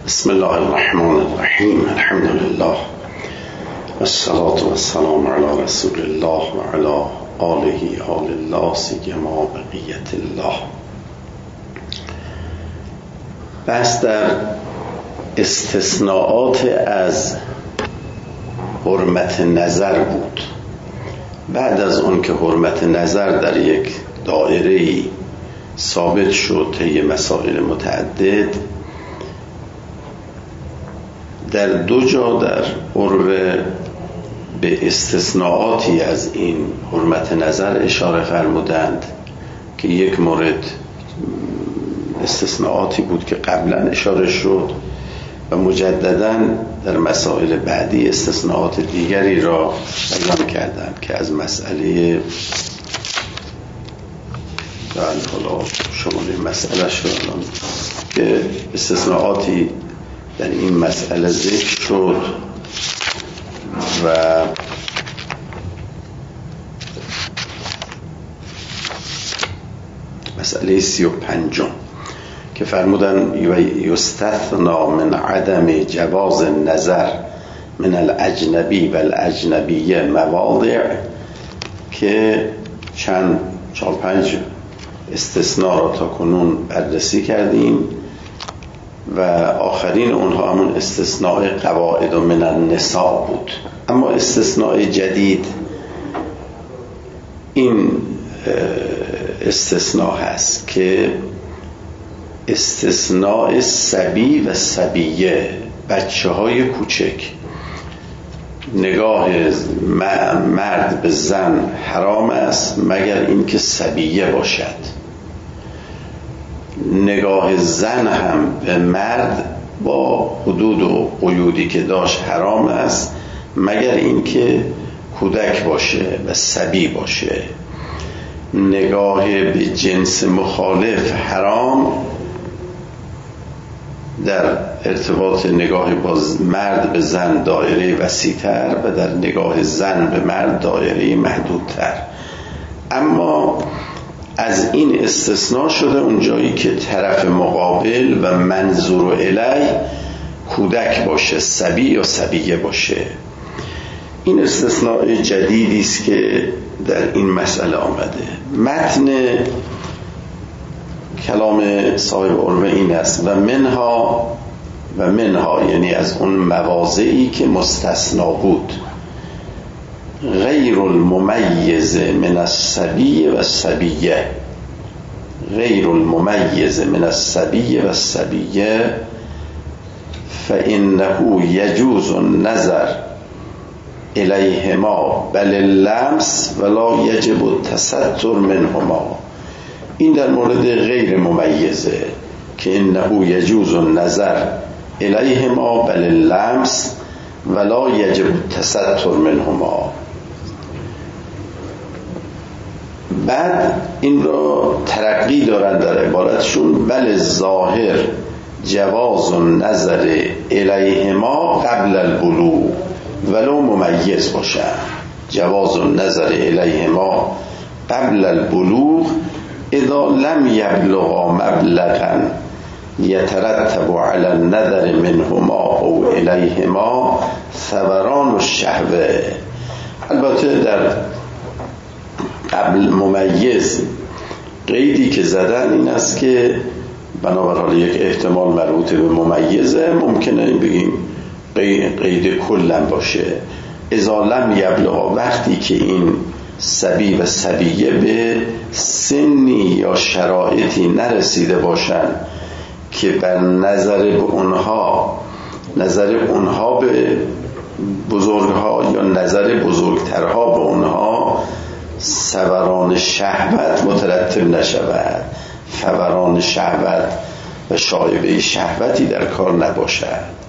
بسم الله الرحمن الرحیم. الحمد لله والصلاة والسلام علی رسول الله و علی آله آل الله سیما بقیت الله. بحث در استثناءات از حرمت نظر بود. بعد از اون که حرمت نظر در یک دایره‌ای ثابت شد طی مسائل متعدد، در دو جا در عرف به استثناءاتی از این حرمت نظر اشاره فرمودند که یک مورد استثناءاتی بود که قبلا اشاره شد و مجددا در مسائل بعدی استثناءات دیگری را بیان کردند که از مسئله حالا شمال مسئله شد که استثناءاتی در این مسئله ذکر شد و مسئله 35 که فرمودن یستثنا من عدم جواز النظر من الاجنبی و الاجنبیه مواضع، که چند 4-5 استثناء را تا کنون بررسی کردیم و آخرین اونها همون استثناء قواعد من النساء بود. اما استثناء جدید این استثناء هست که استثناء صبی و صبیه، بچه های کوچک. نگاه مرد به زن حرام است مگر اینکه صبیه باشد. نگاه زن هم به مرد با حدود و قیودی که داشت حرام است مگر اینکه کودک باشه و صبی باشه. نگاه به جنس مخالف حرام در ارتباط نگاه با مرد به زن دایره وسیع‌تر و در نگاه زن به مرد دایره محدودتر. اما از این استثناء شده اونجایی که طرف مقابل و منظور الیه کودک باشه، صبی یا صبیه باشه. این استثناء جدیدی است که در این مسئله آمده. متن کلام صاحب عرف این است و منها یعنی از اون مواضعی که مستثنا بود، غیر الممیز من الصبی و الصبیه، غیر الممیز من الصبی و الصبیه فإنه یجوز النظر الیهما بل اللمس ولا یجب التستر منهما. این در مورد غیر ممیزه که انه یجوز النظر الیهما بل اللمس ولا یجب التستر منهما. بعد این را ترقی دارن در عبارتشون، بل ظاهر جواز النظر الیهما قبل البلوغ ولو ممیز باشن. جواز النظر الیهما قبل البلوغ اذا لم یبلغا مبلغا یترتب علی النظر منهما او الیهما ثوران الشهوه. البته در قبل ممیز قیدی که زدن این است که بنابراین یک احتمال مربوط به ممیزه، ممکنه بگیم قید کلن باشه. اذا لم یبلغ، وقتی که این صبی و صبیه به سنی یا شرایطی نرسیده باشن که بر نظر اونها به بزرگها یا نظر بزرگترها به اونها ثوران شهوت مترتب نشود، فوران شهوت و شایبه شهوتی در کار نباشد.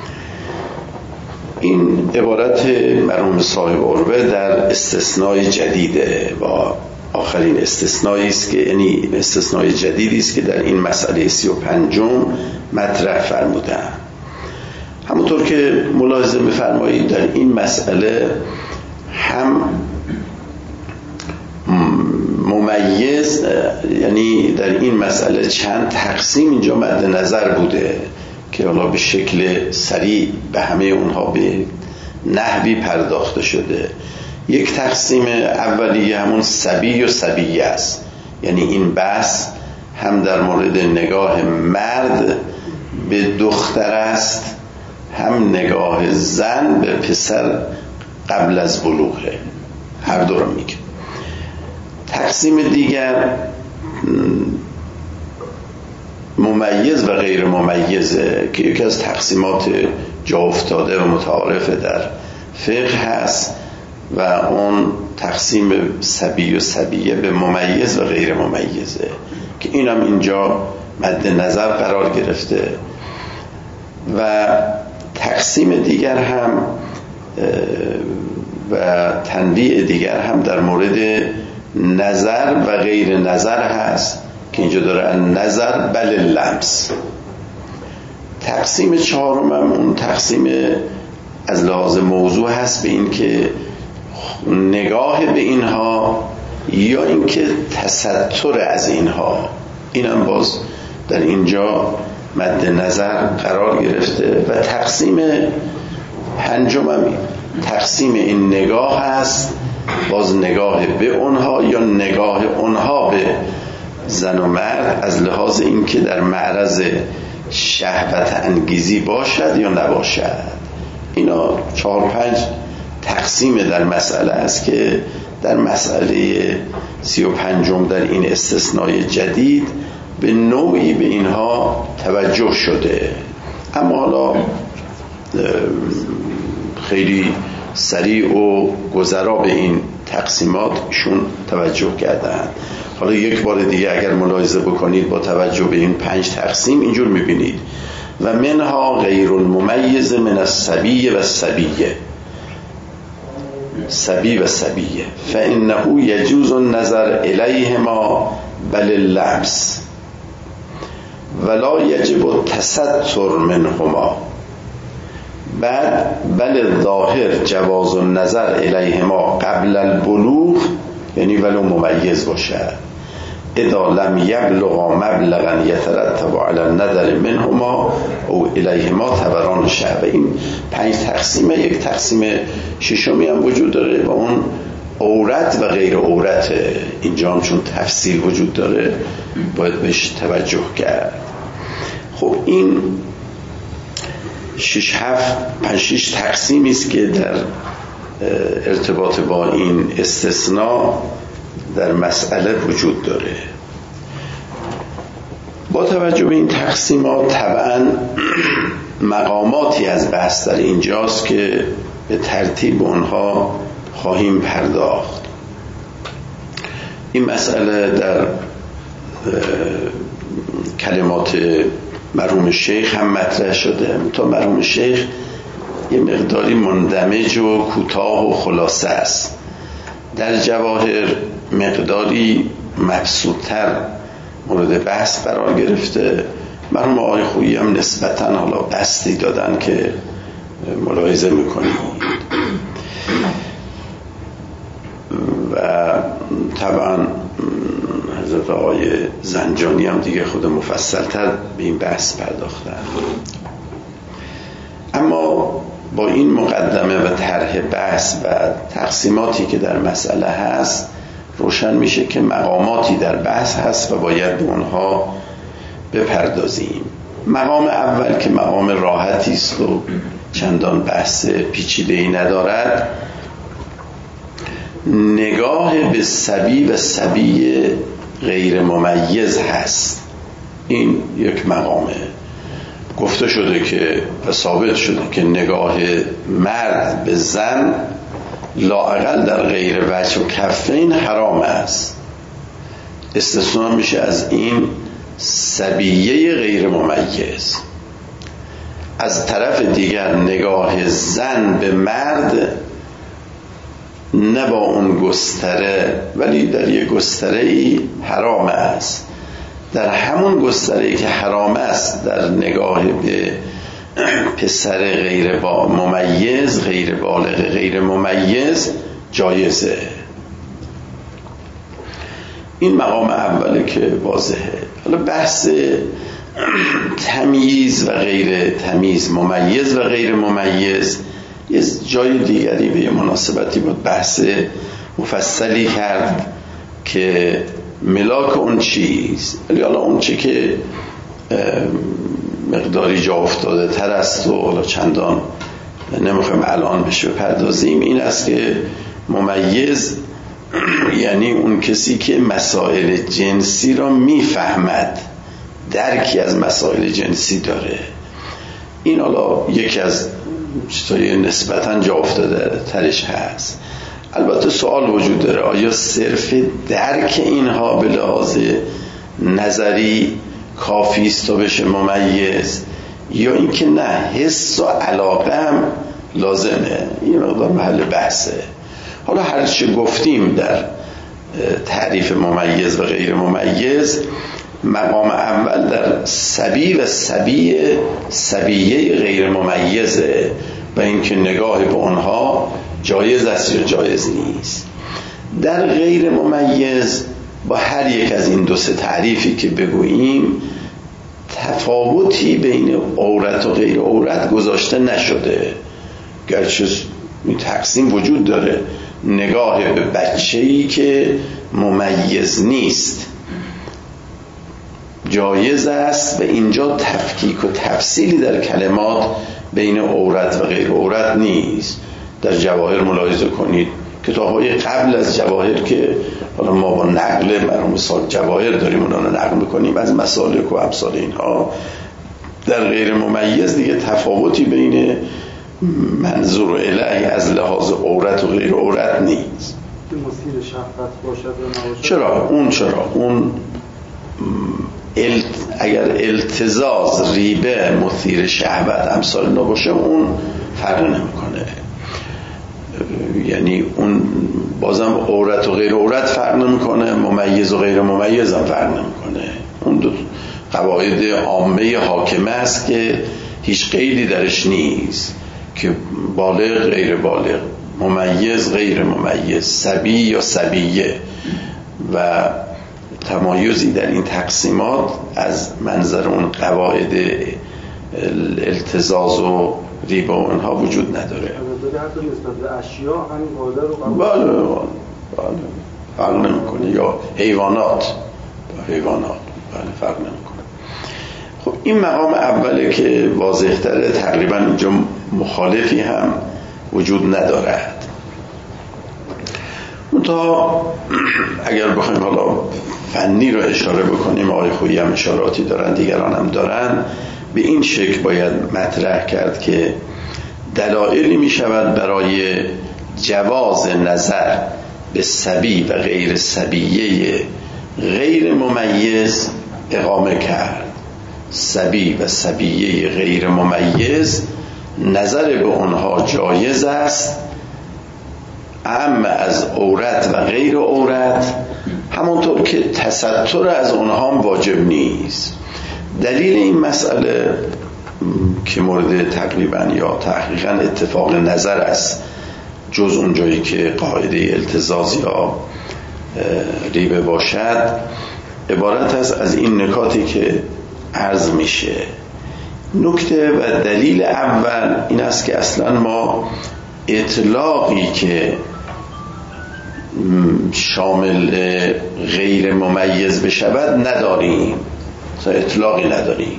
این عبارت مرحوم صاحب عربه در استثناء جدیده و آخرین استثنایی است که یعنی استثناء جدیدی است که در این مسئله 35 مطرح فرمودن. همونطور که ملاحظه می‌فرمایید در این مسئله هم ممیز، یعنی در این مسئله چند تقسیم اینجا مد نظر بوده. که حالا به شکل سریع به همه اونها به نحوی پرداخته شده. یک تقسیم اولیه همون صبی و صبیه است، یعنی این بحث هم در مورد نگاه مرد به دختر است، هم نگاه زن به پسر قبل از بلوغه، هر دو رو میگه. تقسیم دیگر ممیز و غیر ممیزه که یکی از تقسیمات جا افتاده و متعارف در فقه هست و اون تقسیم صبی و صبیه به ممیز و غیر ممیزه که اینم اینجا مد نظر قرار گرفته. و تقسیم دیگر هم و تنویع دیگر هم در مورد نظر و غیر نظر هست که اینجا داره نظر بل لمس. تقسیم چهارم هم اون تقسیم از لحاظ موضوع هست به این که نگاه به اینها یا اینکه تستر از اینها، اینم باز در اینجا مد نظر قرار گرفته. و تقسیم پنجم هم تقسیم این نگاه هست، باز نگاه به اونها یا نگاه اونها به زن و مرد از لحاظ این که در معرض شهوت انگیزی باشد یا نباشد. اینا 4-5 تقسیم در مسئله است که در مسئله 35 در این استثنای جدید به نوعی به اینها توجه شده. اما حالا خیلی سریع و گذرا به این تقسیمات ایشون توجه کردن. حالا یک بار دیگه اگر ملاحظه بکنید با توجه به این 5 تقسیم اینجور میبینید: و منها غیر الممیز من الصبی و الصبیه، صبی و صبیه فانه یجوز النظر الیهما بل اللمس ولا یجب التستر منهما. بعد بل الظاهر جواز النظر الیهما قبل البلوغ، یعنی ولو ممیز باشد، اذا لم یبلغا مبلغا یترتب علی النظر منهما او الیهما تبران شهوه. این 5 تقسیمه. یک تقسیم ششمی هم وجود داره و اون عورت و غیر عورت. اینجا هم چون تفصیل وجود داره باید بهش توجه کرد. خب این 5-6 تقسیمی است که در ارتباط با این استثناء در مسئله وجود داره. با توجه به این تقسیمات طبعا مقاماتی از بحث در اینجاست که به ترتیب اونها خواهیم پرداخت. این مسئله در کلمات مرحوم شیخ هم مطرح شده، تا مرحوم شیخ یه مقداری مندمج و کوتاه و خلاصه است. در جواهر مقداری مبسوط‌تر مورد بحث قرار گرفته. مرحوم آقای خویی هم نسبتاً حالا بستی دادن که ملاحظه میکنید و طبعا حضرت آقای زنجانی هم دیگه خود مفصل‌تر به این بحث پرداختن. اما با این مقدمه و طرح بحث و تقسیماتی که در مسئله هست روشن میشه که مقاماتی در بحث هست و باید به اونها بپردازیم. مقام اول که مقام راحتی است و چندان بحث پیچیده‌ای ندارد، نگاه به صبی و صبی غیر ممیز هست. این یک مقامه. گفته شده که و ثابت شده که نگاه مرد به زن لااقل در غیر وجه و کفین حرام است. استثناء میشه از این صبیه غیر ممیز. از طرف دیگر نگاه زن به مرد نه با اون گستره ولی در یک گستره‌ای حرام است. در همون گستره‌ای که حرام است در نگاه به پسر غیر ممیز، غیر بالغ غیر ممیز جایزه. این مقام اوله که واضحه. حالا بحث تمییز و غیر تمییز، ممیز و غیر ممیز، یه جای دیگری به مناسبتی بود بحث مفصلی کرد که ملاک اون چیز، ولی حالا اون چی که مقداری جا افتاده تر است و حالا چندان نمیخوایم الان بشه بپردازیم، این است که ممیز یعنی اون کسی که مسائل جنسی را میفهمد، درکی از مسائل جنسی داره. این حالا یکی از چیزای نسبتاً جا افتاده ترش هست. البته سوال وجود داره آیا صرف درک اینها به لحاظ نظری کافی است تا بشه ممیز، یا اینکه نه حس و علاقه هم لازمه؟ این مقدار محل بحثه. حالا هر چه گفتیم در تعریف ممیز و غیر ممیز، مقام اول در سبی و سبیه غیر ممیزه و اینکه نگاه به آنها جایز است یا جایز نیست. در غیر ممیز با هر یک از این دو سه تعریفی که بگوییم تفاوتی بین عورت و غیر عورت گذاشته نشده، گرچه این تقسیم وجود داره. نگاه به بچه‌ای که ممیز نیست جایز است و اینجا تفکیک و تفصیلی در کلمات بین عورت و غیر عورت نیست. در جواهر ملاحظه کنید، کتاب‌های قبل از جواهر که حالا ما با نقل مرحوم مثال جواهر داریم اونا رو نقل می‌کنیم از مسالک و امثال اینها، در غیر ممیز دیگه تفاوتی بین منظور و اله از لحاظ عورت و غیر عورت نیست. مثیر شهوت باشد و نباشد. چرا اون اگر التزاز ریبه مثیر شهوت امثال نباشه اون فرق نمیکنه. یعنی اون بازم عورت و غیر عورت فرق نمیکنه، ممیز و غیر ممیز هم فرق نمیکنه. اون دو قواعد عامه حاکمه است که هیچ قیدی درش نیست که بالغ غیر بالغ، ممیز غیر ممیز، سبی یا سبیه، و تمایزی در این تقسیمات از منظر اون قواعد التزاز و ریبا و اونها وجود نداره. حتی نسبت به اشیاء همین قاعده رو بله فرق نمیکنه، یا حیوانات فرق نمیکنه. خب این مقام اوله که واضح تره، تقریبا اینجا مخالفی هم وجود ندارد. منتها اگر بخوایم حالا فنی رو اشاره بکنیم، آقای خویی هم اشاراتی دارن، دیگران هم دارن، به این شکل باید مطرح کرد که دلایلی می شود برای جواز نظر به سبی و غیر سبیه غیر ممیز اقامه کرد. سبی و سبیه غیر ممیز نظر به آنها جایز است، اما از عورت و غیر عورت، همونطور که تستر از اونها هم واجب نیست. دلیل این مسئله که مورد تقریبا یا تحقیقا اتفاق نظر است، جز اون جایی که قاعده التزاز یا ریبه باشد، عبارت است از این نکاتی که عرض میشه. نکته و دلیل اول این است که اصلا ما اطلاقی که شامل غیر ممیز بشود نداریم، اطلاقی نداریم.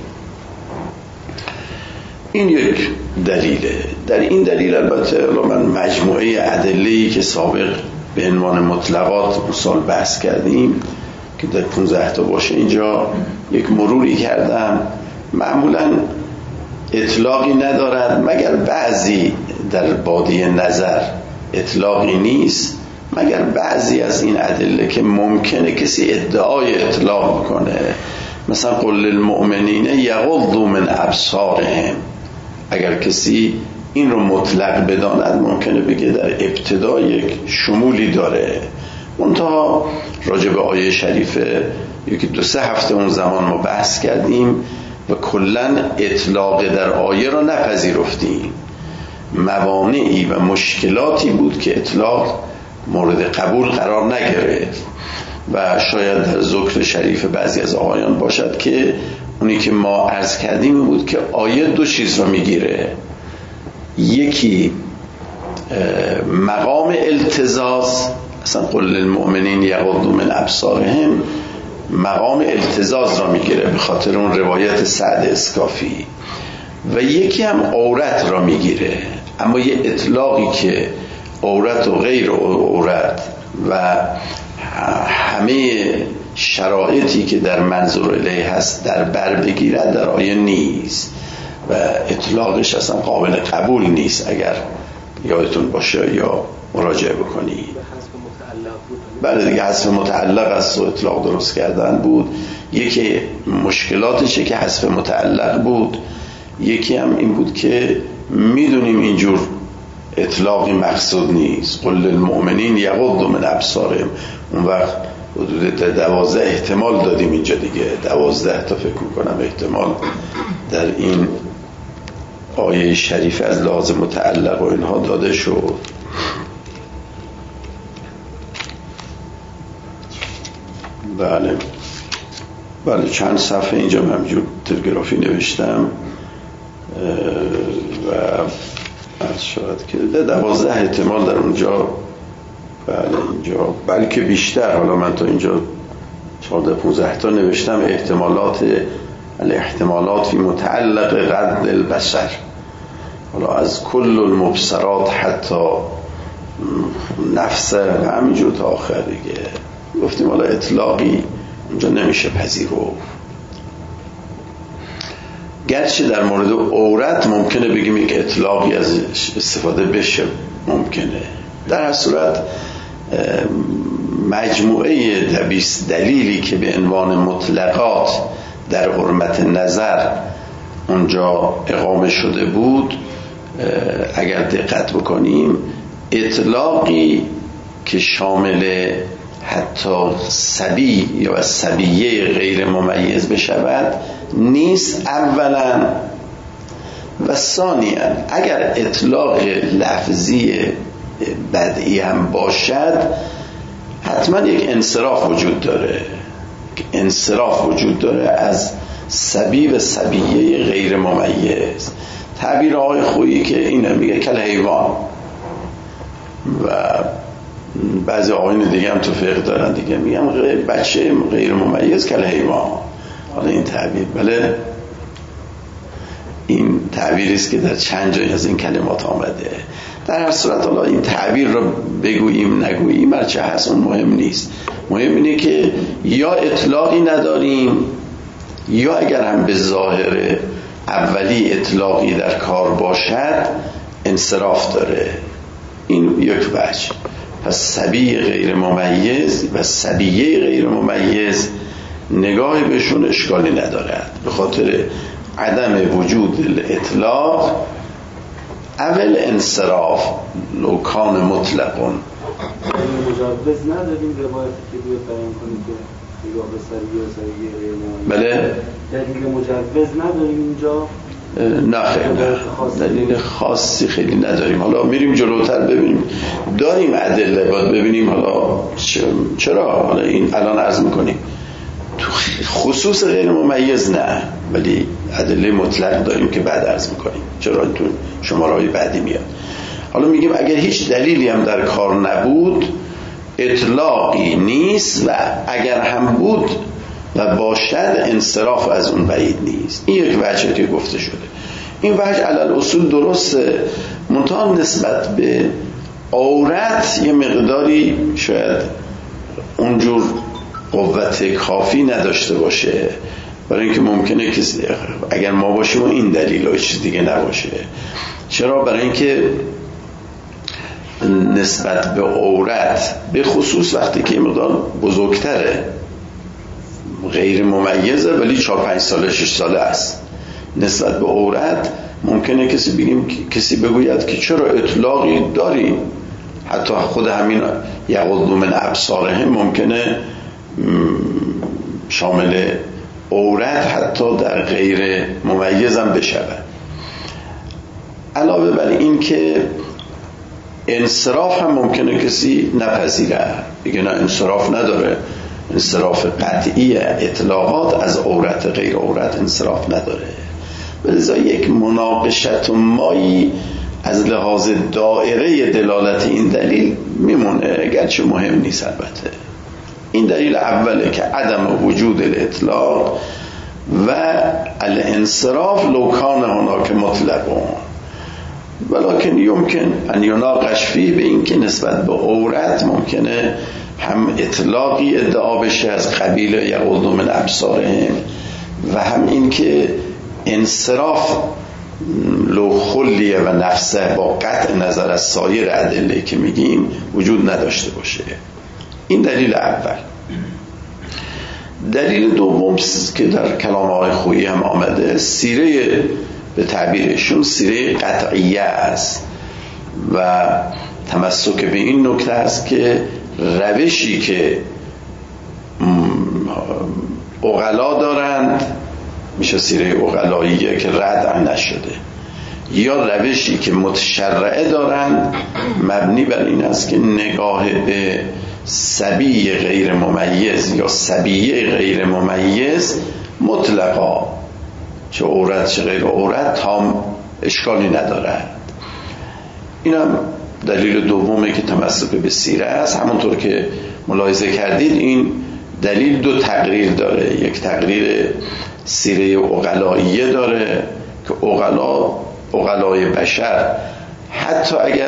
این یک دلیله. در این دلیل البته من مجموعه ادله‌ای که سابق به عنوان مطلقات مثال بحث کردیم که در 15 تا باشه اینجا یک مروری کردم. معمولا اطلاقی ندارد مگر بعضی در بادیه نظر اطلاقی نیست، مگر بعضی از این ادله که ممکنه کسی ادعای اطلاق کنه، مثلا قل للمؤمنین یغضوا من ابصارهم. اگر کسی این رو مطلق بداند ممکنه بگه در ابتدا یک شمولی داره. منتها راجع به آیه شریفه یکی 2-3 هفته اون زمان ما بحث کردیم و کلن اطلاق در آیه را نپذیرفتیم. موانعی و مشکلاتی بود که اطلاق مورد قبول قرار نگرفت و شاید در ذکر شریف بعضی از آیان باشد که اونی که ما عرض کردیم بود که آیه دو چیز رو میگیره. یکی مقام التزاز، اصلا قل للمؤمنین یغضوا من ابصارهم، مقام التزاز را میگیره به خاطر اون روایت سعد اسکافی، و یکی هم عورت را میگیره. اما یه اطلاقی که عورت و غیر عورت و همه شرایطی که در منظور الیه هست در بر بگیرد در آیه نیست و اطلاقش اصلا قابل قبول نیست. اگر یادتون باشه یا مراجعه بکنی، بله دیگه حذف متعلق است و اطلاق درست کردن بود. یکی مشکلاتشه که حذف متعلق بود، یکی هم این بود که میدونیم اینجور اطلاقی مقصود نیست. قل للمؤمنین یغضوا من ابصارهم، اون وقت حدود 12 احتمال دادیم اینجا دیگه، 12 تا فکر کنم احتمال در این آیه شریف از لحاظ متعلق و اینها داده شد. بله چند صفحه اینجا من همجور تلگرافی نوشتم و از شاید که 12 احتمال در اونجا، بله اینجا بلکه بیشتر. حالا من تا اینجا 14-15 تا نوشتم. الاحتمالات فی متعلق رد البصر، حالا از کل المبصرات حتی نفس و همینجور تا آخر دیگه گفتیم. حالا اطلاقی اونجا نمیشه پذیرفت، گرچه در مورد عورت ممکنه بگیم یک اطلاقی از استفاده بشه، ممکنه. در هر صورت مجموعه 20 دلیلی که به عنوان مطلقات در حرمت نظر اونجا اقامه شده بود، اگر دقت بکنیم اطلاقی که شامل حتی صبی یا صبیه غیر ممیز بشود نیست اولا، و ثانیا اگر اطلاق لفظی بدعی هم باشد حتما یک انصراف وجود داره از صبی و صبیه غیر ممیز. تعبیر آقای خویی که اینه میگه کل حیوان، و بعضی آقایون دیگه هم تو فقه دارن دیگه میگم بچه غیر ممیز کل حیوان. حالا این تعبیر، بله این تعبیری است که در چند جای از این کلمات آمده. در هر صورت حالا این تعبیر رو بگوییم نگوییم هرچه هست اون مهم نیست. مهم اینه که یا اطلاقی نداریم، یا اگر هم به ظاهر اولی اطلاقی در کار باشد انصراف داره. این یک وجه. پس صبی غیر ممیز و صبیه غیر ممیز نگاهی بهشون اشکالی ندارد به خاطر عدم وجود الاطلاق اول انصراف لوکان مطلقون. مجوز نداریم روایتی که بیاد بیان کنیم که نگاه به صبیه و صبیه غیر ممیز. بله دلیل مجوز نداریم اینجا؟ نه خیلی دلیل خاصی خیلی نداریم. حالا میریم جلوتر ببینیم، داریم ادله، باید ببینیم حالا چرا. حالا این الان عرض میکنیم تو خصوص غیر ممیز نه، ولی ادله مطلق داریم که بعد عرض میکنیم چرا تو شماره‌های بعدی میاد. حالا میگیم اگر هیچ دلیلی هم در کار نبود اطلاقی نیست، و اگر هم بود و باشد انصراف از اون بعید نیست. این یک وجهی که گفته شده. این وجه علل اصول درسته، منتها نسبت به عورت یه مقداری شاید اونجور قوت کافی نداشته باشه، برای اینکه ممکنه که اگر ما باشیم و این دلیل و چیز دیگه نباشه. چرا؟ برای اینکه نسبت به عورت به خصوص وقتی که مقدار بزرگتره، غیر ممیزه ولی 4-5 ساله 6 ساله است، نسبت به عورت ممکنه کسی بگوید که چرا اطلاقی داریم. حتی خود همین یغضوا من ابصارهم ممکنه شامل عورت حتی در غیر ممیز هم بشود. علاوه بر این که انصراف هم ممکنه کسی نپذیره، بگه نه انصراف نداره، انصراف قطعی اطلاقات از عورت غیر عورت انصراف نداره. لذا یک مناقشت و مایی از لحاظ دائره دلالت این دلیل میمونه، اگرچه مهم نیست. البته این دلیل اوله که عدم وجود الاطلاق و الانصراف لو کان هناک مطلقون ولکن یمکن ان یناقش فیه، به این که نسبت به عورت ممکنه هم اطلاقی ادعا بشه از قبیل یغض من ابصارهم و هم این که انصراف لو خلیه و نفسه با قطع نظر از سایر ادله که میگیم وجود نداشته باشه. این دلیل اول. دلیل دوم که در کلام آقای خویی هم آمده، سیره به تعبیرشون سیره قطعیه است و تمسک به این نکته است که روشی که عقلا دارند میشه سیره عقلاییه که ردع نشده، یا روشی که متشرعه دارند مبنی بر این است که نگاه به صبی غیر ممیز یا صبیه غیر ممیز مطلقا، چه عورت چه غیر عورت، تام اشکالی ندارد. اینم دلیل دومه که تمسک به سیره است. همونطور که ملاحظه کردید این دلیل دو تقریر داره. یک تقریر سیره عقلاییه داره که عقلای بشر حتی اگر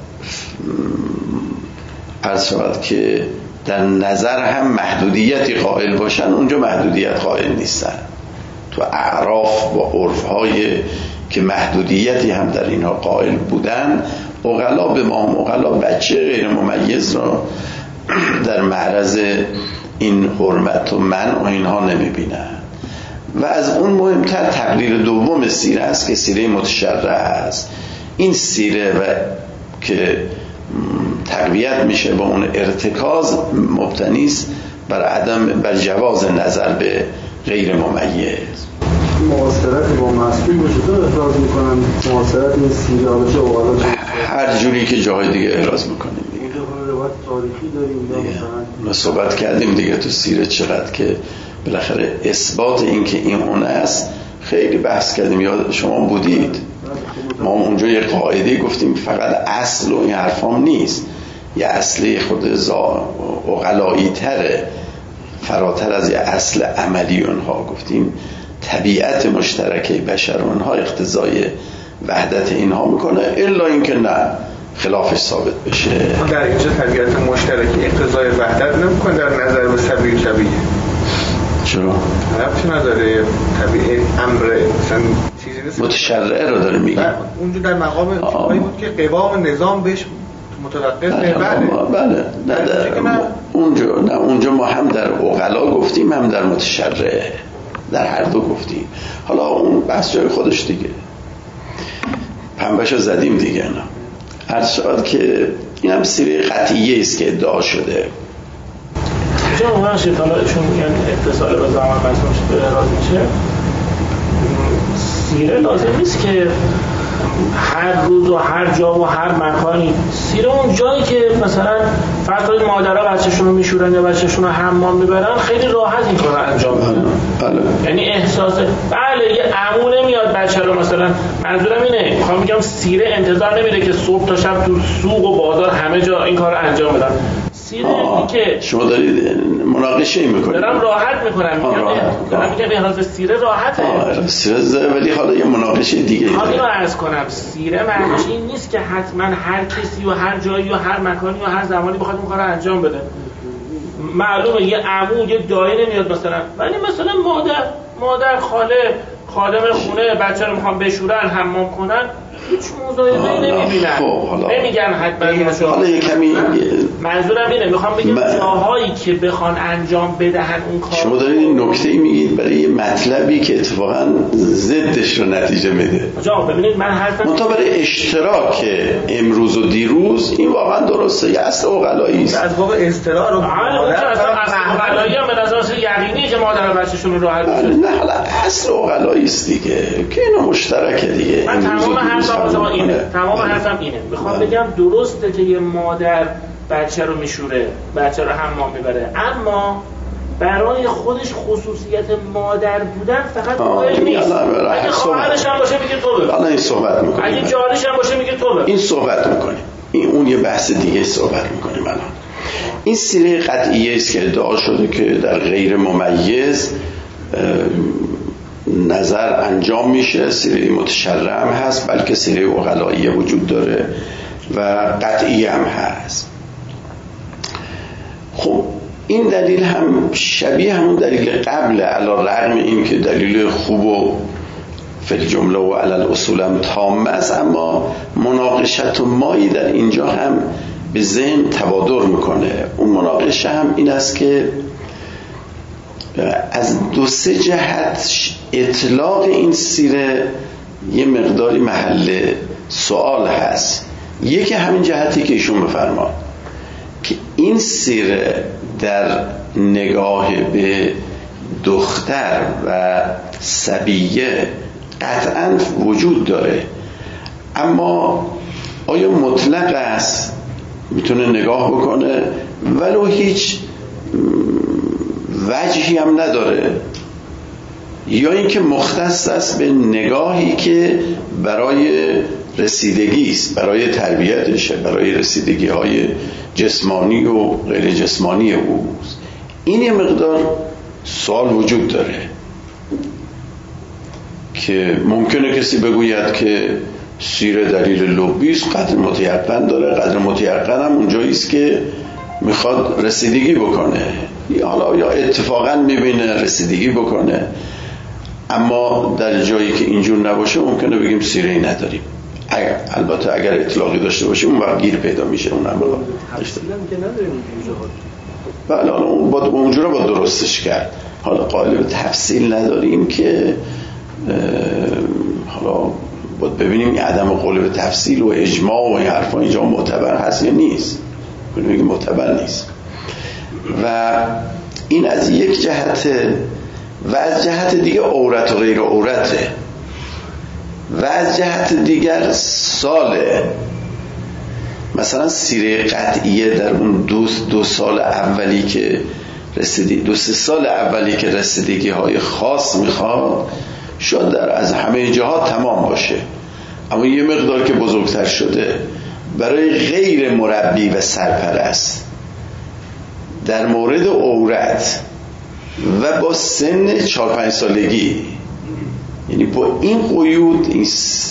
عرض شود که در نظر هم محدودیتی قائل باشن، اونجا محدودیت قائل نیستن. تو اعراف و عرفهای که محدودیتی هم در اینها قائل بودن، عقلا به ما هم عقلا بچه غیر ممیز را در معرض این حرمت و منع و اینها نمیبینن. و از اون مهمتر تقریر دوم سیره است که سیره متشرعه است. این سیره و که تقویت میشه با اون ارتکاز مبتنی است بر جواز نظر به غیر ممیز. معاصرت با مسئول وجود افراز میکنن، معاصرت این سیره باشه و هر جوری که جای دیگه احراز میکنیم دیگه. اینجا روایت تاریخی داریم ما صحبت کردیم دیگه تو سیره چقدر که بالاخره اثبات این که این اون است خیلی بحث کردیم. یاد شما بودید ما اونجا یه قاعده گفتیم فقط اصل و این حرفام نیست، یه اصله خود عقلایی تره، فراتر از یه اصل عملی اونها. گفتیم طبیعت مشترکه بشر اونها اقتضای وحدت اینها میکنه، الا اینکه نه خلافش ثابت بشه. در اینجا طبیعت مشترکی اقتضای وحدت نمیکنه در نظر به سبیل شبیه. چرا؟ ربطی نداره. طبیعه امر مثلا چیزی نیست. متشرعه رو داره میگه. اونجا در مقام جایی بود که قوام نظام بهش متوقف. بله. نه اونجا ما هم در عقلا گفتیم هم در متشرعه، در هر دو گفتیم. حالا اون بحث جای خودش دیگه، پنبهشو زدیم دیگه. نه عرض شد که این هم سیره قطعیه است که ادعا شده. چون اون شد حالا چون میگن اتصال به زمان مسئولش به احراز میشه، سیره لازم نیست که هر روز و هر جا و هر مکانی. سیره اون جایی که مثلا فرض کنید مادرها بچه‌شون رو میشورن یا بچه‌شون رو حمام میبرن، خیلی راحت این کارو انجام میدن. یعنی احساس بله یه عمو نمیاد بچه رو مثلا، منظورم اینه میخوام میگم سیره انتظار نمیره که صبح تا شب تو سوق و بازار همه جا این کارو انجام بدن. سیره که شما دارید مناقشه میکنید. دارم راحت میکنم، میگم احراز سیره راحته. سیره ولی حالا یه مناقشه دیگه. حالا اینو عرض کنم، سیره معنیش این نیست که حتما هر کسی و هر جایی و هر مکانی و هر زمانی بخواد اون کارو انجام بده. معلومه یه عمو یه دایی نمیاد مثلا، ولی مثلا مادر خادم خونه بچه رو میخوان بشورن حمام کنن، هیچ مزایده‌ای نمیبینن. نمیگن حتما. حالا یه کمی منظورم اینه، میخوام بگم جاهایی که بخوان انجام بدهن اون کار. شما دارید این نکته‌ای میگید برای یه مطلبی که اتفاقا ضدش رو نتیجه میده. آقا ببینید من حرفم برای اشتراک امروز و دیروز این واقعا درسته، یه اصل عقلایی است. از باب اصطلاح رو اصل عقلایی هم به نظر اصل یقینیه که مادر بچه‌شون رو راحت بشه. نه حالا اصل عقلایی است دیگه که اینا مشترکه دیگه. من تمام حرفم اینه. میخوام بگم درسته که یه مادر بچه رو میشوره، بچه رو حمام میبره، اما برای خودش خصوصیت مادر بودن فقط قائل نیست. اگه خواهرش هم باشه میگه تو بگو. حالا این صحبت میکنیم. اگه جارش هم باشه میگه تو بگو. این صحبت میکنیم. اون یه بحث دیگه صحبت میکنیم الان. این سیره قطعیه است که ادعا شده که در غیر ممیز نظر انجام میشه، سیره متشرع هم هست، بلکه سیره عقلائیه وجود داره و قطعیه هم هست. خب این دلیل هم شبیه همون دلیل قبل، علی رغم این که دلیل خوب و فی الجمله و علی الاصول هم تام است، اما مناقشت و مایی در اینجا هم به ذهن تبادر میکنه. اون مناقشه هم این است که از دو سه جهت اطلاق این سیره یه مقداری محل سوال هست. یکی همین جهتی که ایشون بفرماد که این سیره در نگاه به دختر و صبیه قطعاً وجود داره، اما آیا مطلق است؟ میتونه نگاه بکنه ولو هیچ وجهی هم نداره، یا اینکه مختص است به نگاهی که برای رسیدگی است، برای تربیتشه، برای رسیدگی های جسمانی و غیر جسمانی اوست. این یه مقدار سوال وجود داره که ممکنه کسی بگوید که سیره دلیل لبی است، قدر متیقن داره. قدر متیقن هم اونجایی است که میخواد رسیدگی بکنه، یا اتفاقا میبینه رسیدگی بکنه. اما در جایی که اینجور نباشه ممکنه بگیم سیره‌ای نداریم. البته اگر اطلاقی داشته باشیم اون وقت گیر پیدا میشه. اون هم تفصیلا که نداریم بله، حالا اون باید اونجوری باید درستش کرد. حالا قالب تفصیل نداریم که حالا باید ببینیم این عدم قالب تفصیل و اجماع و این حرفا اینجا معتبر هست یا نیست. ببینیم معتبر نیست. و این از یک جهته، و از جهت دیگه عورت و غیر عورته، و از جهت دیگر ساله. مثلا سیره قطعیه در اون دو سال اولی که رسیدگی، 2-3 سال اولی که رسیدگی های خاص میخواد، شاید در از همه جهات تمام باشه، اما یه مقدار که بزرگتر شده برای غیر مربی و سرپرست در مورد عورت و با سن 4-5 سالگی، یعنی با این قیود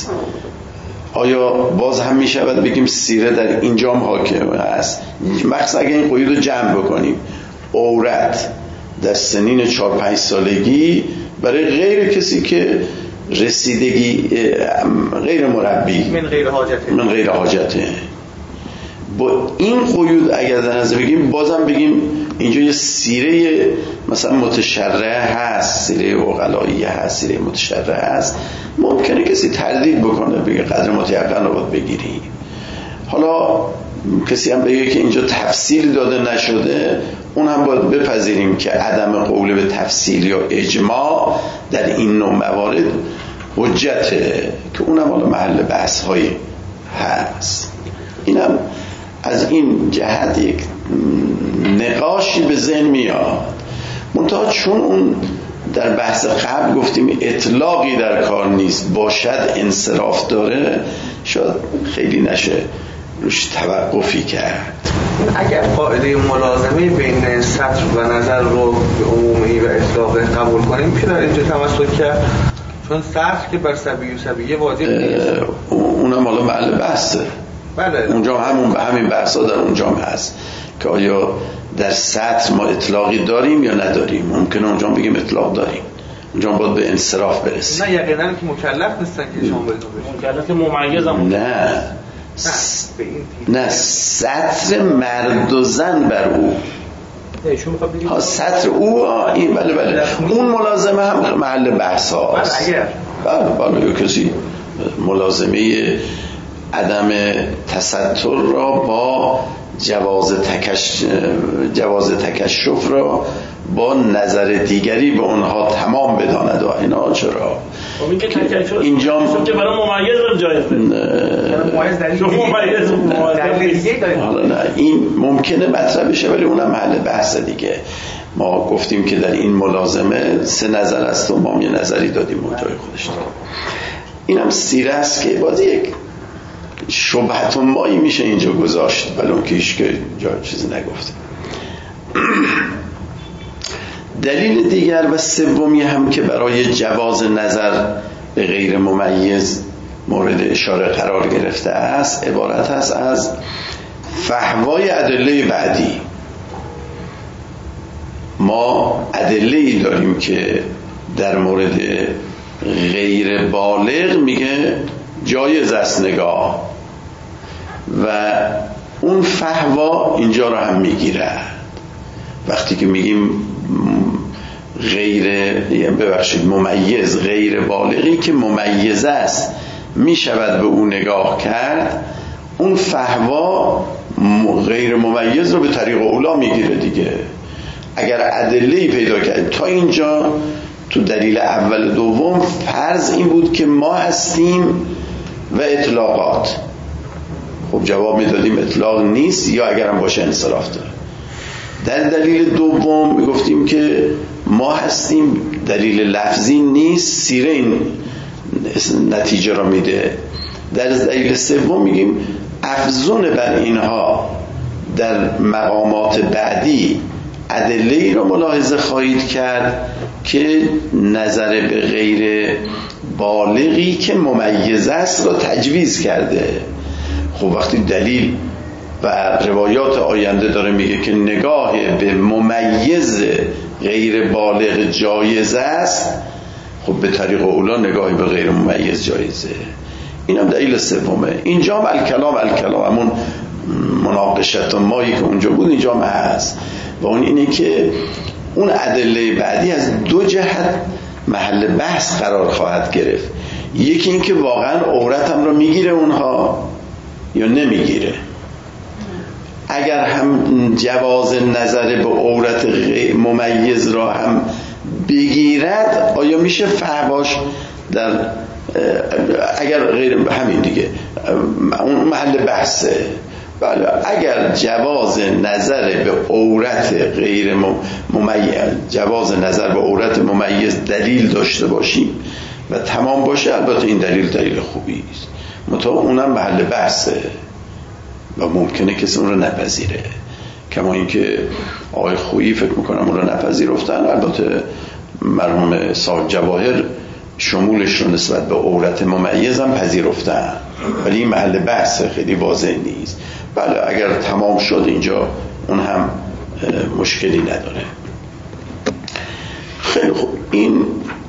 آیا باز هم می شود بگیم سیره در اینجا هم حاکم است؟ مخصوصا اگه این قیود رو جمع بکنیم، عورت در سنین 4-5 سالگی برای غیر کسی که رسیدگی غیر مربی من غیر حاجته، با این قیود اگر در نظر بگیم بازم بگیم اینجا یه سیره مثلا متشرع هست، سیره عقلائیه هست، سیره متشرع هست، ممکنه کسی تردید بکنه بگه قدر متیقن رو باید بگیری. حالا کسی هم بگه که اینجا تفصیل داده نشده، اون هم باید بپذیریم که عدم قول به تفصیل یا اجماع در این نوع موارد حجته، که اونم حالا محل بحث های هست. اینم از این جهت یک نقاشی به ذهن میاد. منتها چون اون در بحث قبل گفتیم اطلاقی در کار نیست، باشد انصراف داره، شاید خیلی نشه روش توقفی کرد. اگر قاعده ملازمه بین سطر و نظر رو به عمومی و اطلاق قبول کنیم که در اینجا تمسک کرد، چون سطر که بر سبیه و سبیه واجب نیست، اونم حالا محل بحثه. بله، اونجا همین بحثا در اونجا هم هست که آیا در سطر ما اطلاقی داریم یا نداریم. ممکنه اونجا بگیم اطلاق داریم، اونجا باید به انصراف برسیم. نه یقینا که مکلف نیستن که شما بگید مکلف ممیز هم نه سطر مرد و زن بر او سطر او این بله اون ملازمه هم محل بحث هاست. بله یا کسی ملازمه عدم تستر را با جواز تکشف را با نظر دیگری به اونها تمام بداند و اینا. چرا اینجا که برای ممیز جایزه نه این ممکنه مطرح بشه ولی اونم محل بحث دیگه. ما گفتیم که در این ملازمه 3 نظر است و ما یه نظری دادیم و جای خودش داریم. اینم سیره است که باز یک شبهت و مایی میشه اینجا گذاشت ولی اون که هیچ که جای چیزی نگفته. دلیل دیگر و سومی هم که برای جواز نظر به غیر ممیز مورد اشاره قرار گرفته است عبارت است از فحوای ادله بعدی. ما ادله‌ای داریم که در مورد غیر بالغ میگه جایز است نگاه و اون فحوا اینجا رو هم میگیرد. وقتی که میگیم ممیز غیر بالغی که ممیز است میشود به اون نگاه کرد، اون فحوا غیر ممیز رو به طریق اولا میگیره دیگه. اگر ادله‌ای پیدا کرد تا اینجا تو دلیل اول دوم فرض این بود که ما هستیم و اطلاقات. خب جواب میدادیم اطلاق نیست یا اگرم باشه انصراف داره. در دلیل دوم میگفتیم که ما هستیم، دلیل لفظی نیست، سیره این نتیجه را میده. در دلیل سوم میگیم افزون بر اینها در مقامات بعدی ادله‌ای را ملاحظه خواهید کرد که نظر به غیر بالغی که ممیز است را تجویز کرده. خب وقتی دلیل و روایات آینده داره میگه که نگاه به ممیز غیر بالغ جایز است، خب به طریق اولا نگاه به غیر ممیز جایزه. اینم دلیل سومه. اینجا هم الکلام همون مناقشت مایی که اونجا بود اینجا هم هست و اون اینه که اون ادله بعدی از 2 جهت محل بحث قرار خواهد گرفت. یکی این که واقعا عورتم رو میگیره اونها یا نمیگیره. اگر هم جواز نظر به عورت ممیز را هم بگیرد آیا میشه فحواش در اگر غیر همین دیگه اون محل بحثه. بله اگر جواز نظر به عورت غیر ممیز جواز نظر به عورت ممیز دلیل داشته باشیم و تمام باشه البته این دلیل خوبی است، منتها اونم محل بحثه و ممکنه کسی اون رو نپذیره. کما اینکه آقای خویی فکر میکنم اون رو نپذیرفتن. البته مرحوم صاحب جواهر شمولش رو نسبت به عورت ممیز هم پذیرفتن ولی این محل بحث خیلی واضح نیست. بله اگر تمام شد اینجا اون هم مشکلی نداره. خیلی خوب، این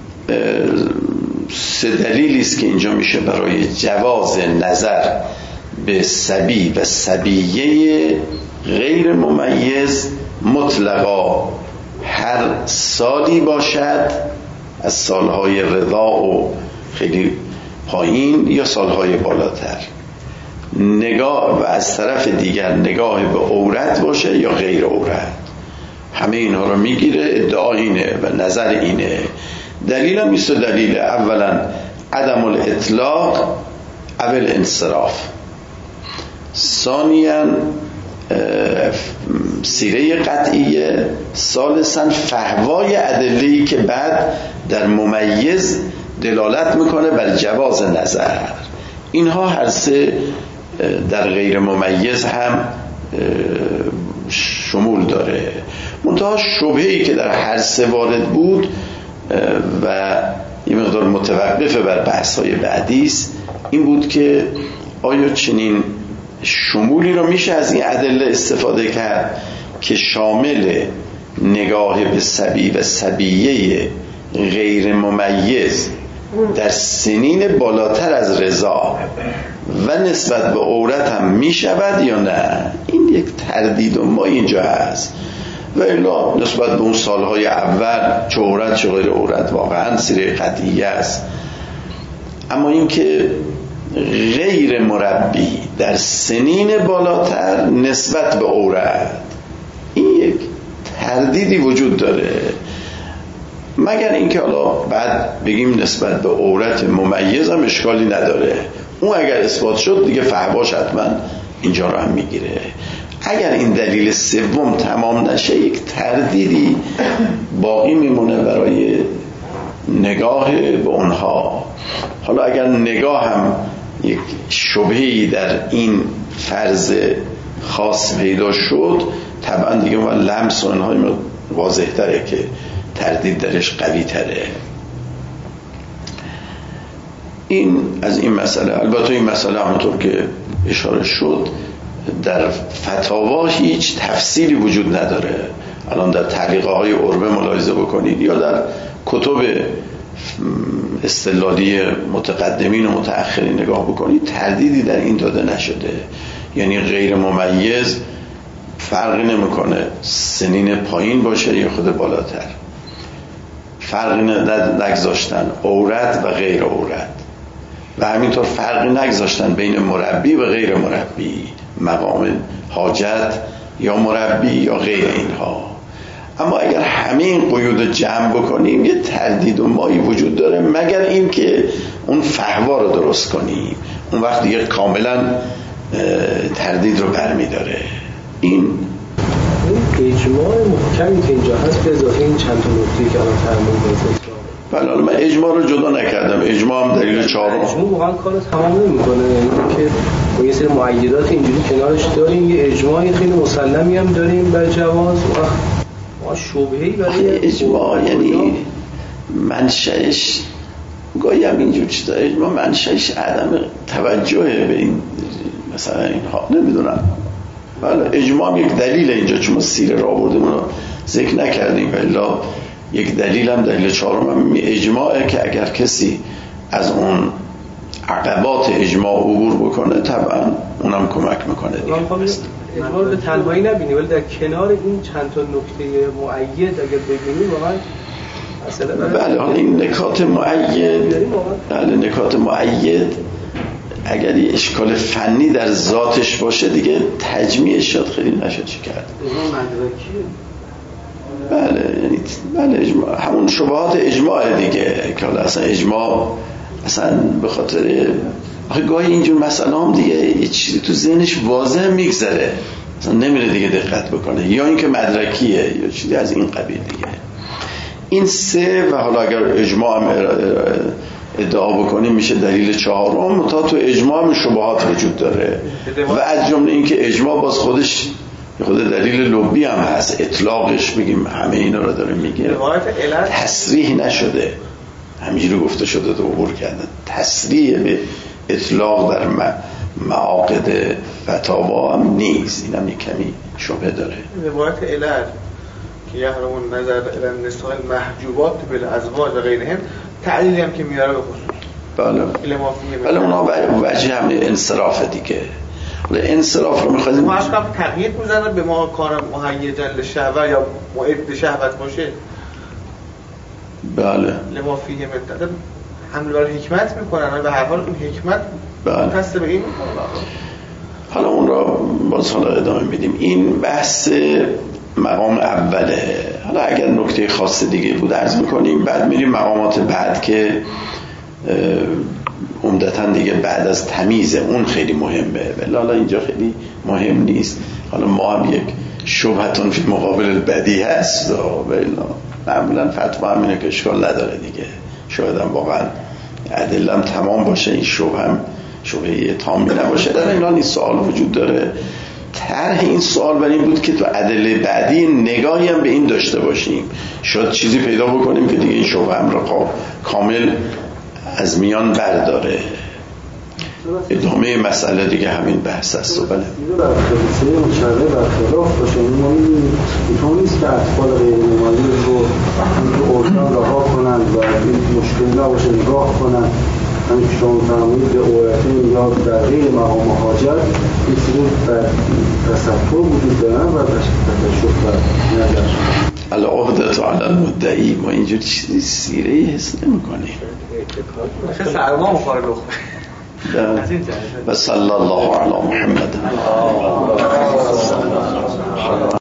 3 دلیلی است که اینجا میشه برای جواز نظر به صبی و صبیه غیر ممیز مطلقا هر سالی باشد از سالهای رضاع و خیلی پایین یا سالهای بالاتر، نگاه و از طرف دیگر نگاه به عورت باشه یا غیر عورت، همه اینها رو میگیره. ادعا اینه و نظر اینه. دلیل هم میسته دلیل اولا عدم الاطلاق اول انصراف، ثانیا سیره قطعیه، ثالثا فحوای ادله‌ای که بعد در ممیز دلالت میکنه بر جواز نظر. اینها هر 3 در غیر ممیز هم شمول داره. منتها شبهه‌ای که در هر 3 وارد بود و این مقدار متوقفه بر بحث‌های بعدی است این بود که آیا چنین شمولی رو میشه از این ادله استفاده کرد که شامل نگاه به صبی و صبیه غیر ممیز در سنین بالاتر از رضا و نسبت به عورت هم میشود یا نه؟ این یک تردید و ما اینجا هست. و الا نسبت به اون سالهای اول چه عورت چه غیر عورت واقعا سیره قطعیه است. اما این که غیر مربی در سنین بالاتر نسبت به عورت، این یک تردیدی وجود داره، مگر اینکه حالا بعد بگیم نسبت به عورت ممیز هم اشکالی نداره، اون اگر اثبات شد دیگه فحواش حتما اینجا رو هم میگیره. اگر این دلیل سوم تمام نشه یک تردیدی باقی میمونه برای نگاه به اونها. حالا اگر نگاه هم یک شبهه‌ای در این فرض خاص پیدا شد، طبعا دیگه اون لمس و اینها واضح تره که تردید درش قوی تره. این از این مسئله. البته این مسئله همونطور که اشاره شد در فتاوا هیچ تفصیلی وجود نداره. الان در تعلیقه های عربه ملاحظه بکنید یا در کتب استدلالی متقدمین و متأخرین نگاه بکنید، تردیدی در این داده نشده. یعنی غیر ممیز فرقی نمیکنه سنین پایین باشه یا خود بالاتر، فرقی نگذاشتن عورت و غیر عورت، و همینطور فرقی نگذاشتن بین مربی و غیر مربی، مقام حاجت یا مربی یا غیر اینها. اما اگر همه این قیود جمع بکنیم یه تردید و مایی وجود داره، مگر این که اون فحوا رو درست کنیم، اون وقت دیگه کاملا تردید رو برمی داره. این اجماع محکمی که اینجا هست به اضافه این چند تا نکته که الان فرمودید بله، من اجماع رو جدا نکردم، اجماع هم دلیل چهارم. اجماع واقعا کارو تمام نمی‌کنه، یعنی که ما یه سری معیدات اینجوری کنارش داریم، یه اجماعی خیلی مسلمی هم داریم بر جواز، ما شبهه‌ای برای اجماع یعنی منشأش گاهی هم اینجور چیزا، اجماع منشأش عدم توجه به این مثلا اینها، نمیدونم. بله اجماع یک دلیل اینجا، چون ما سیر را آوردیم رو ذکر نکردیم، الا یک دلیل هم دلیل چهارم هم اجماعه که اگر کسی از اون عقبات اجماع عبور بکنه طبعا اونم کمک میکنه دیگه. اجماع رو تنهایی نبینی، ولی در کنار این چند تا نکته معید اگر ببینیم واقعا مثلا بله حالا این نکات معید، بله نکات معید اگر یه اشکال فنی در ذاتش باشه دیگه تجمیعش شد خیلی نشد چی کرد. بله یعنی بله اجماع همون شبهات اجماع دیگه، که حالا اصلا اجماع اصلا به خاطر آخه گاهی اینجور مسئله هم دیگه یه چیزی تو ذهنش واضح میگذره اصلا نمیره دیگه دقت بکنه، یا اینکه مدرکیه یا چیزی از این قبیل دیگه. این سه و حالا اگر اجماع هم ادعا بکنیم میشه دلیل چهارم. تا تو اجماع هم شبهات وجود داره و از جمله اینکه اجماع باز خودش خود دلیل لبی هم هست، اطلاقش بگیم همه اینا رو داره میگه، تصریح نشده، همینجوری گفته شده تو عبور کردن، تصریح به اطلاق در معاقد فتاوا هم نیست. این هم یک کمی شبه داره. روایت علل که یحرم نظر الى النساء المحجوبات بالازواج و غیرهم، تعلیلی هم که میاره به خصوص بله اونا وجه هم انصراف دیگه. انصراف رو می‌خوایم ما اصلا تقیید می‌زنه به ما کار مهیجا للشهوه یا معد شهوت باشه. بله لما فیه مدت حمل بر حکمت میکنن، به هر حال اون حکمت متصل به این میکنه. حالا اون را باز حالا ادامه میدیم. این بحث مقام اوله. حالا اگر نکته خاص دیگه بود عرض میکنیم، بعد میریم مقامات بعد که عمدتاً دیگه بعد از تمیز اون خیلی مهمه، ولی حالا اینجا خیلی مهم نیست. حالا ما هم یک شبهتون فی مقابل البدی هست ولی معمولا فتوا هم اینه که اشکال نداره دیگه، شاید هم واقعا ادلم تمام باشه، این شبهه تامی نباشه. در این حال این سوال وجود داره. طرح این سوال بر این بود که تو ادله بعدی نگاهی هم به این داشته باشیم، شاید چیزی پیدا بکنیم که دیگه این شبهه هم را کامل از میان برداره. ادامه مسئله دیگه همین بحث است. بله اینو در خلاصه مشابه و خلاف باشه. ما اینطور نیست که اطفال غیر ممایز رو تو ارگان رها کنند و این مشکل نباشه نگاه کنند. همین که شما فرمودید به عورتین یا در غیر مقام حاجت این چیزی تصفر وجود دارن و تشخیص و نظر العقدة علی المدعی. ما اینجور چیزی سیره حس نمی کنیم. چه سرما مخوره بخوره. و صلی الله علی محمد.